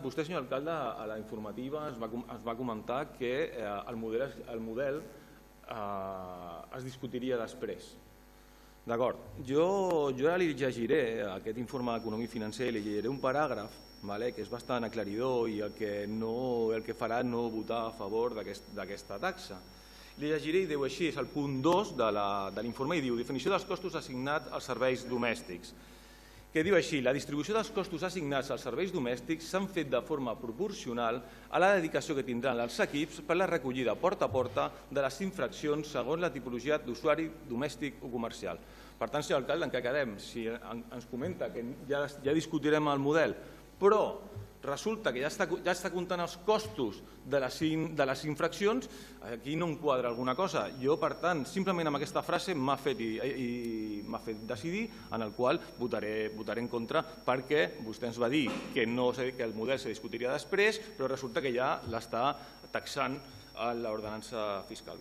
vostè, senyor alcalde, a la informativa ens va comentar que el model es discutiria després. D'acord, jo ara li llegiré aquest informe d'economia financera i li llegiré un paràgraf que és bastant aclaridor i el que farà no votar a favor d'aquesta taxa. Li llegiré i diu així, és el punt 2 de l'informe i diu definició dels costos assignats als serveis domèstics, que diu així, la distribució dels costos assignats als serveis domèstics s'han fet de forma proporcional a la dedicació que tindran els equips per la recollida porta a porta de les infraccions segons la tipologia d'usuari domèstic o comercial. Per tant, senyor alcalde, en què quedem? Si ens comenta que ja discutirem el model, però resulta que ja està comptant els costos de les infraccions, aquí no em quadra alguna cosa. Jo, per tant, simplement amb aquesta frase m'ha fet decidir en el qual votaré en contra perquè vostè ens va dir que el model se discutiria després, però resulta que ja l'està taxant a l'ordenança fiscal.